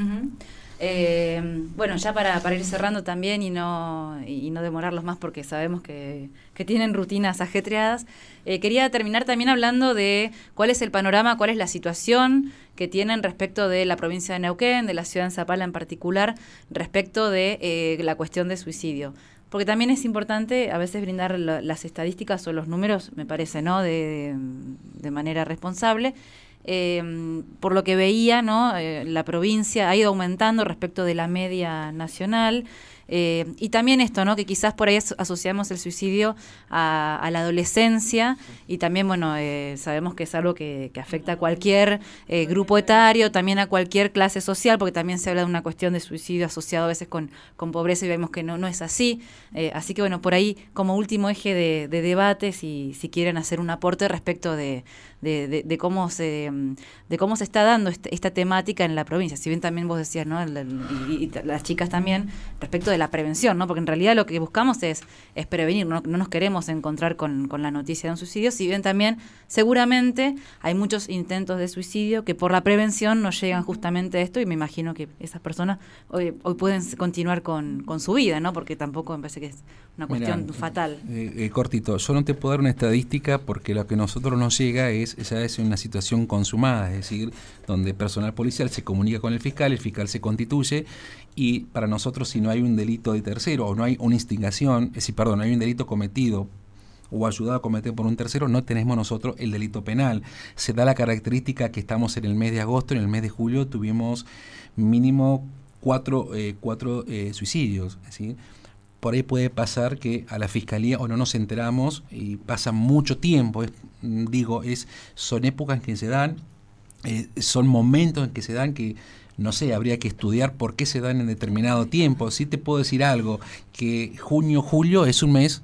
Bueno, ya para ir cerrando también y no demorarlos más, porque sabemos que tienen rutinas ajetreadas, quería terminar también hablando de cuál es el panorama, cuál es la situación que tienen respecto de la provincia de Neuquén, de la ciudad de Zapala en particular, respecto de la cuestión de suicidio. Porque también es importante a veces brindar las estadísticas o los números, me parece, ¿no?, de manera responsable. Por lo que veía, ¿no?, la provincia ha ido aumentando respecto de la media nacional. Y también esto, ¿no? Que quizás por ahí asociamos el suicidio a la adolescencia, y también, bueno, sabemos que es algo que afecta a cualquier grupo etario, también a cualquier clase social, porque también se habla de una cuestión de suicidio asociado a veces con pobreza, y vemos que no es así. Así que, bueno, por ahí como último eje de debate, si quieren hacer un aporte respecto de cómo se está dando esta temática en la provincia. Si bien también vos decías, ¿no? Y las chicas también, respecto de la prevención, ¿no? Porque en realidad lo que buscamos es prevenir, no nos queremos encontrar con la noticia de un suicidio, si bien también seguramente hay muchos intentos de suicidio que por la prevención no llegan justamente a esto, y me imagino que esas personas hoy pueden continuar con su vida, ¿no? Porque tampoco me parece que es una cuestión fatal.
Cortito, yo no te puedo dar una estadística porque lo que a nosotros nos llega ya es una situación consumada, es decir, donde personal policial se comunica con el fiscal se constituye, y para nosotros, si no hay un delito de tercero o no hay una instigación, no hay un delito cometido o ayudado a cometer por un tercero, no tenemos nosotros el delito penal. Se da la característica que estamos en el mes de agosto, en el mes de julio tuvimos mínimo cuatro suicidios, ¿sí? Por ahí puede pasar que a la fiscalía o no nos enteramos y pasa mucho tiempo. Son épocas en que se dan, son momentos en que se dan que, no sé, habría que estudiar por qué se dan en determinado tiempo. Sí te puedo decir algo, que junio, julio es un mes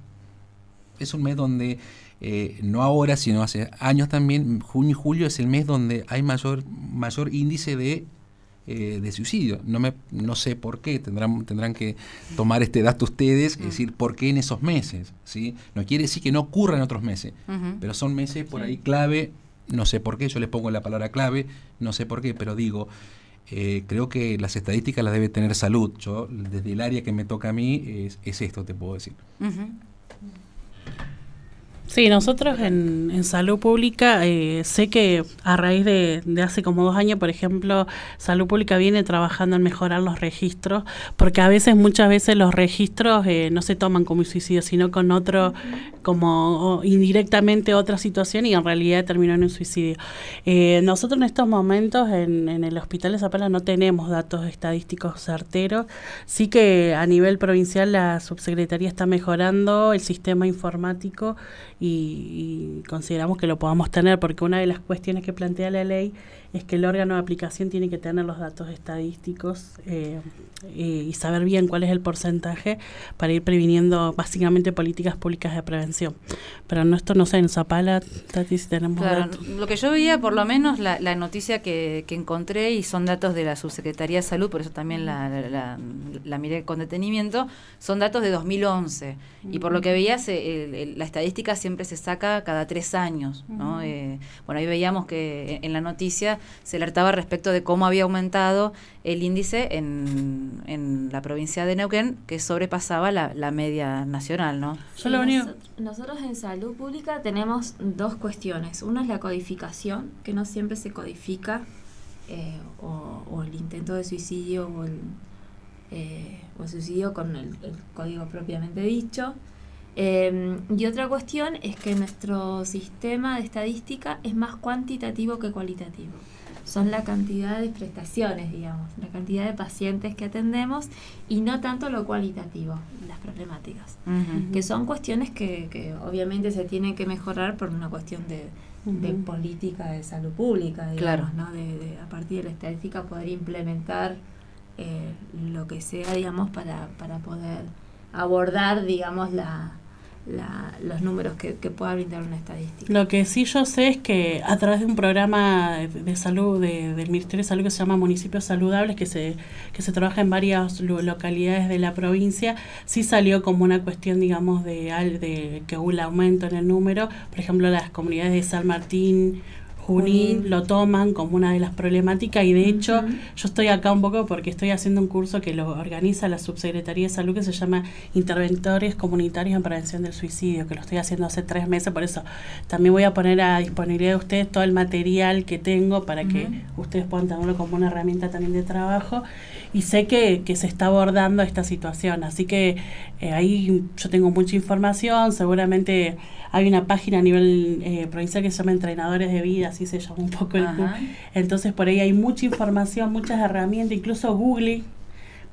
donde, no ahora, sino hace años también, junio y julio es el mes donde hay mayor índice de suicidio. No sé por qué, tendrán que tomar este dato ustedes, es decir, por qué en esos meses, ¿sí? No quiere decir que no ocurra en otros meses, pero son meses por ahí clave, no sé por qué, yo les pongo la palabra clave, no sé por qué, pero digo, creo que las estadísticas las debe tener salud. Yo, desde el área que me toca a mí, es esto, te puedo decir.
Sí, nosotros en Salud Pública sé que a raíz de hace como 2 años, por ejemplo, Salud Pública viene trabajando en mejorar los registros, porque muchas veces los registros no se toman como suicidio, sino con otro, como indirectamente otra situación, y en realidad terminó en un suicidio. Nosotros en estos momentos en el Hospital de Zapala no tenemos datos estadísticos certeros, sí que a nivel provincial la subsecretaría está mejorando el sistema informático, y consideramos que lo podamos tener, porque una de las cuestiones que plantea la ley es que el órgano de aplicación tiene que tener los datos estadísticos y saber bien cuál es el porcentaje para ir previniendo básicamente políticas públicas de prevención. Pero esto no sé, en Zapala, Tati, si tenemos datos.
Lo que yo veía, por lo menos la noticia que encontré, y son datos de la Subsecretaría de Salud, por eso también la miré con detenimiento, son datos de 2011, y por lo que veías, la estadística siempre se saca cada 3 años, ¿no? Bueno, ahí veíamos que en la noticia se alertaba respecto de cómo había aumentado el índice en la provincia de Neuquén, que sobrepasaba la media nacional, ¿no?
Nosotros en Salud Pública tenemos 2 cuestiones. Una es la codificación, que no siempre se codifica, o el intento de suicidio o el suicidio con el código propiamente dicho. Y otra cuestión es que nuestro sistema de estadística es más cuantitativo que cualitativo. Son la cantidad de prestaciones, digamos, la cantidad de pacientes que atendemos, y no tanto lo cualitativo, las problemáticas, que son cuestiones que obviamente se tienen que mejorar por una cuestión de política de salud pública, digamos, ¿no? De a partir de la estadística poder implementar lo que sea, digamos, para poder abordar, digamos, los números que pueda brindar una estadística.
Lo que sí yo sé es que a través de un programa de salud del Ministerio de Salud que se llama Municipios Saludables, que se trabaja en varias localidades de la provincia, sí salió como una cuestión, digamos, de que hubo un aumento en el número. Por ejemplo, las comunidades de San Martín, Junín lo toman como una de las problemáticas, y de hecho yo estoy acá un poco porque estoy haciendo un curso que lo organiza la Subsecretaría de Salud, que se llama Interventores Comunitarios en Prevención del Suicidio, que lo estoy haciendo hace 3 meses, por eso también voy a poner a disponibilidad de ustedes todo el material que tengo para que ustedes puedan tenerlo como una herramienta también de trabajo, y sé que se está abordando esta situación, así que ahí yo tengo mucha información. Seguramente hay una página a nivel provincial que se llama Entrenadores de Vida, así se llama un poco el club. Entonces por ahí hay mucha información, muchas herramientas, incluso Google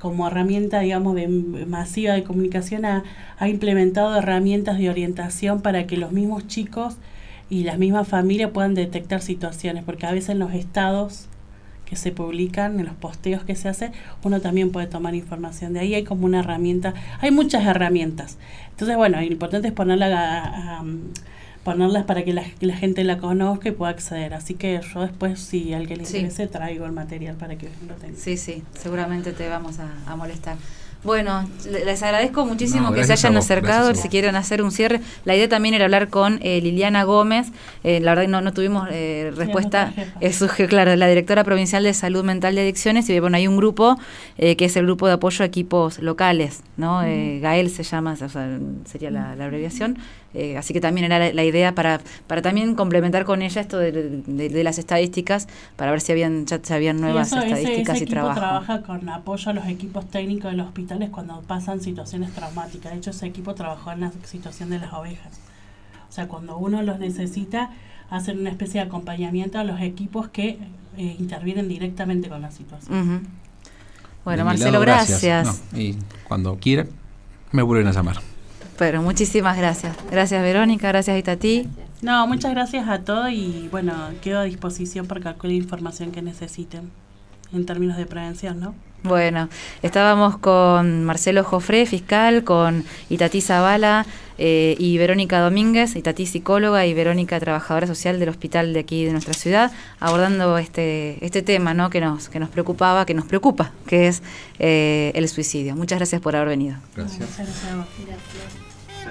como herramienta, digamos, masiva de comunicación, ha implementado herramientas de orientación para que los mismos chicos y las mismas familias puedan detectar situaciones, porque a veces en los estados que se publican, en los posteos que se hacen, uno también puede tomar información de ahí. Hay como una herramienta, hay muchas herramientas. Entonces, bueno, lo importante es ponerlas para que la gente la conozca y pueda acceder. Así que yo después, si a alguien le interese, traigo el material para que lo tenga.
Sí, seguramente te vamos a molestar. Bueno, les agradezco muchísimo que se hayan acercado. Si quieren hacer un cierre, la idea también era hablar con Liliana Gómez. La verdad no tuvimos respuesta. Claro, la directora provincial de Salud Mental de Adicciones. Y bueno, hay un grupo que es el grupo de apoyo a equipos locales, ¿no? GAEL se llama, o sea, sería la abreviación. Así que también era la idea para también complementar con ella esto de las estadísticas, para ver si habían nuevas estadísticas
ese
y trabajo.
Trabaja con apoyo a los equipos técnicos de los hospitales cuando pasan situaciones traumáticas. De hecho, ese equipo trabajó en la situación de las ovejas. O sea, cuando uno los necesita, hacen una especie de acompañamiento a los equipos que intervienen directamente con la situación.
Uh-huh. Bueno, Marcelo, gracias.
No, y cuando quieran, me vuelven a llamar.
Pero muchísimas gracias. Gracias, Verónica, gracias, Itatí.
No, muchas gracias a todos y bueno, quedo a disposición para cualquier información que necesiten en términos de prevención, ¿no?
Bueno, estábamos con Marcelo Jofré, fiscal, con Itatí Zavala y Verónica Domínguez, Itatí psicóloga y Verónica trabajadora social del hospital de aquí de nuestra ciudad, abordando este tema, ¿no? que nos preocupa, que es el suicidio. Muchas gracias por haber venido.
Gracias.
Muchas gracias a vos.
Gracias.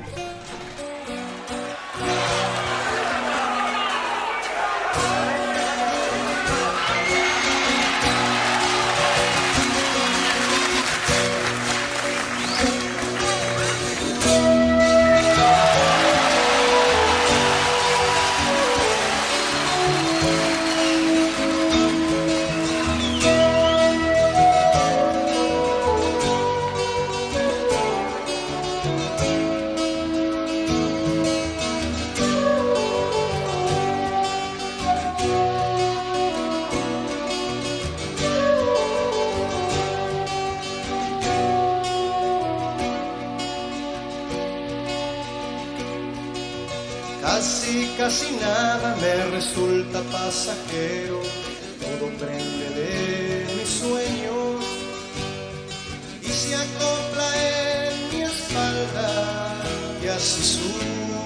Casi nada me resulta pasajero, todo prende de mis sueños y se acopla en mi espalda y así subo,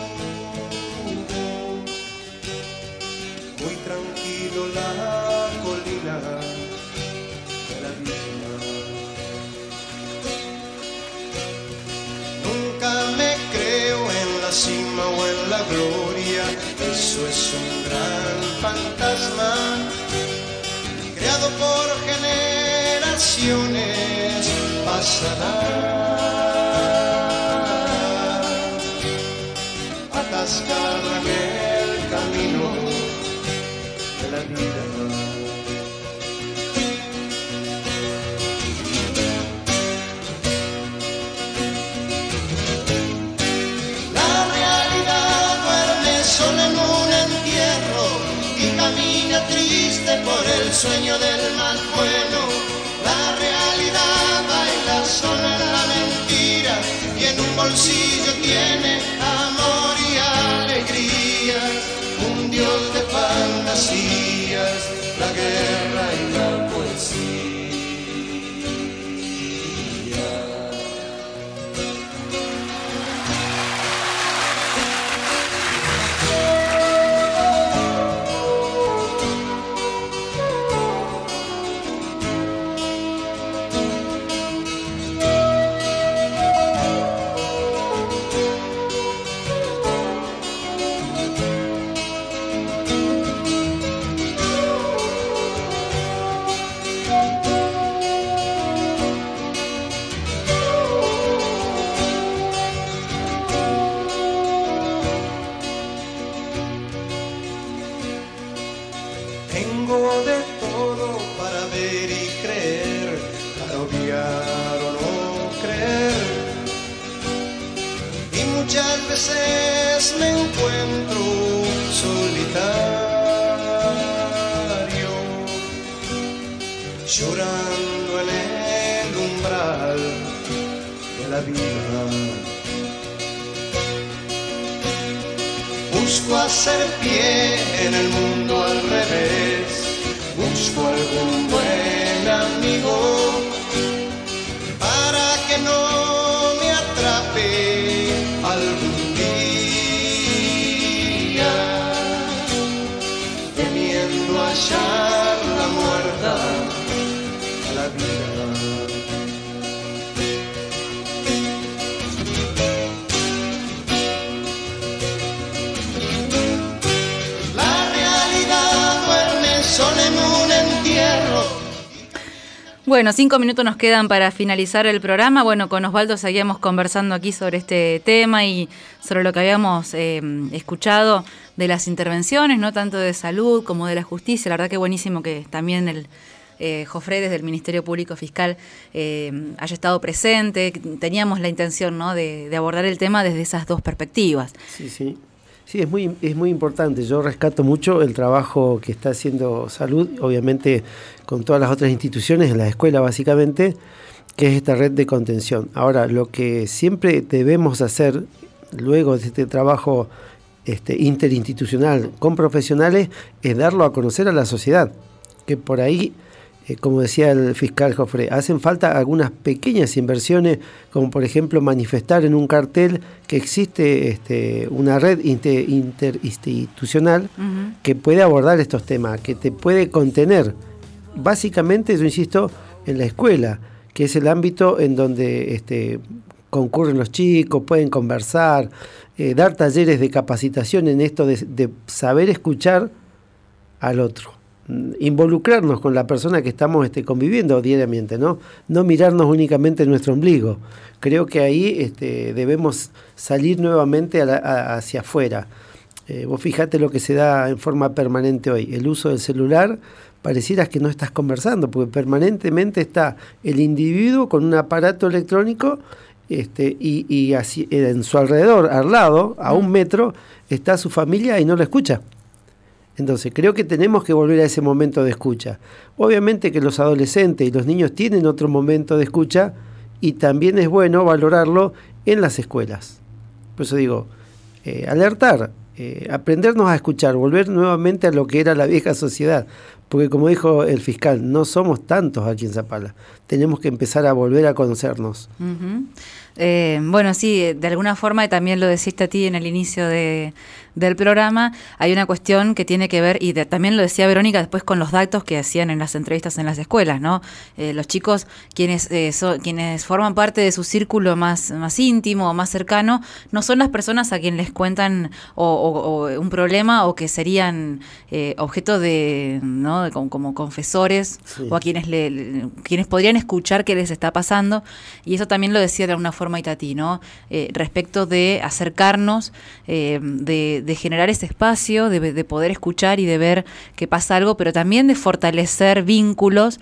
muy tranquilo la colina de la vida. Nunca me creo en la cima o en la gloria, eso es un gran fantasma creado por generaciones pasadas, atascado en el camino de la vida. Triste por el sueño del más bueno, la realidad baila sola en la mentira y en un bolsillo tiene amor y alegría, un dios de fantasías, la guerra y la poesía. vida. Busco hacer pie en el mundo al revés, busco algún buen amigo para que no me atrape algún día, temiendo hallar la muerta a la vida. Son en un entierro.
Bueno, 5 minutos nos quedan para finalizar el programa. Bueno, con Osvaldo seguíamos conversando aquí sobre este tema y sobre lo que habíamos escuchado de las intervenciones, no tanto de salud como de la justicia. La verdad que buenísimo que también el Jofré desde el Ministerio Público Fiscal haya estado presente. Teníamos la intención, ¿no?, de abordar el tema desde esas dos perspectivas.
Sí, sí. Sí, es muy importante. Yo rescato mucho el trabajo que está haciendo Salud, obviamente con todas las otras instituciones, en la escuela básicamente, que es esta red de contención. Ahora, lo que siempre debemos hacer luego de este trabajo interinstitucional con profesionales es darlo a conocer a la sociedad, que por ahí, como decía el fiscal Jofré, hacen falta algunas pequeñas inversiones, como por ejemplo manifestar en un cartel que existe una red interinstitucional que puede abordar estos temas, que te puede contener. Básicamente, yo insisto, en la escuela, que es el ámbito en donde concurren los chicos, pueden conversar, dar talleres de capacitación en esto de saber escuchar al otro. Involucrarnos con la persona que estamos conviviendo diariamente, ¿no? No mirarnos únicamente en nuestro ombligo. Creo que ahí debemos salir nuevamente hacia afuera. Vos fijate lo que se da en forma permanente hoy. El uso del celular, pareciera que no estás conversando, porque permanentemente está el individuo con un aparato electrónico y así, en su alrededor, al lado, a 1 metro, está su familia y no lo escucha. Entonces, creo que tenemos que volver a ese momento de escucha. Obviamente que los adolescentes y los niños tienen otro momento de escucha y también es bueno valorarlo en las escuelas. Por eso digo, alertar, aprendernos a escuchar, volver nuevamente a lo que era la vieja sociedad. Porque como dijo el fiscal, no somos tantos aquí en Zapala. Tenemos que empezar a volver a conocernos.
Uh-huh. Bueno, sí, de alguna forma, y también lo deciste a ti en el inicio del programa, hay una cuestión que tiene que ver, y también lo decía Verónica después con los datos que hacían en las entrevistas en las escuelas, ¿no? Los chicos, quienes forman parte de su círculo más íntimo o más cercano, no son las personas a quienes les cuentan o un problema o que serían objeto de, ¿no?, como confesores, sí, o a quienes podrían escuchar qué les está pasando, y eso también lo decía de alguna forma Itatí, ¿no? Respecto de acercarnos, de generar ese espacio, de poder escuchar y de ver que pasa algo, pero también de fortalecer vínculos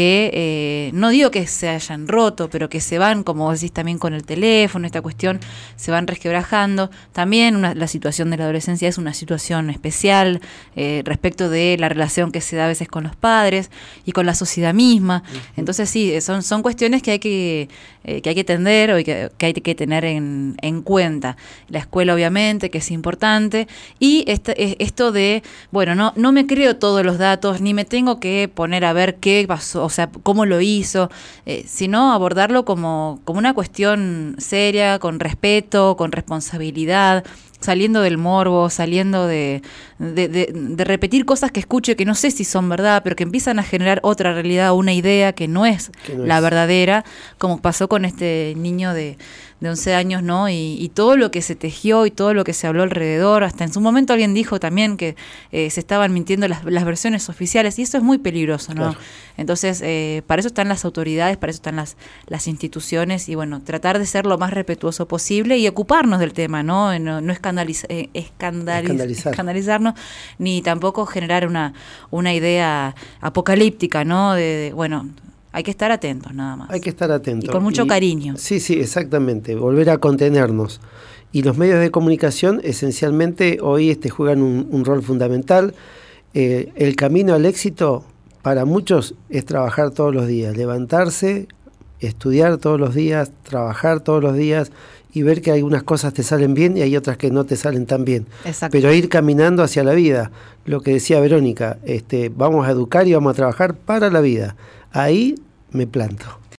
que no digo que se hayan roto, pero que se van, como decís también con el teléfono, esta cuestión, se van resquebrajando. También la situación de la adolescencia es una situación especial respecto de la relación que se da a veces con los padres y con la sociedad misma. Entonces sí, son cuestiones que hay que atender o que hay que tener en cuenta. La escuela, obviamente, que es importante, y esto de, bueno, no me creo todos los datos, ni me tengo que poner a ver qué pasó, o sea, cómo lo hizo, sino abordarlo como una cuestión seria, con respeto, con responsabilidad, saliendo del morbo, saliendo de repetir cosas que escucho que no sé si son verdad, pero que empiezan a generar otra realidad, una idea que no es la verdadera, como pasó con este niño de 11 años, ¿no? Y todo lo que se tejió y todo lo que se habló alrededor. Hasta en su momento alguien dijo también que se estaban mintiendo las versiones oficiales, y eso es muy peligroso, ¿no? Claro. Entonces, para eso están las autoridades, para eso están las instituciones, y bueno, tratar de ser lo más respetuoso posible y ocuparnos del tema, ¿no? No escandalizarnos, ni tampoco generar una idea apocalíptica, ¿no? Bueno, hay que estar atentos, nada más.
Hay que estar atentos.
Y con mucho cariño.
Sí, exactamente. Volver a contenernos. Y los medios de comunicación, esencialmente, hoy juegan un rol fundamental. El camino al éxito, para muchos, es trabajar todos los días. Levantarse, estudiar todos los días, trabajar todos los días y ver que algunas cosas te salen bien y hay otras que no te salen tan bien.
Exacto.
Pero ir caminando hacia la vida, lo que decía Verónica, vamos a educar y vamos a trabajar para la vida. Ahí me planto.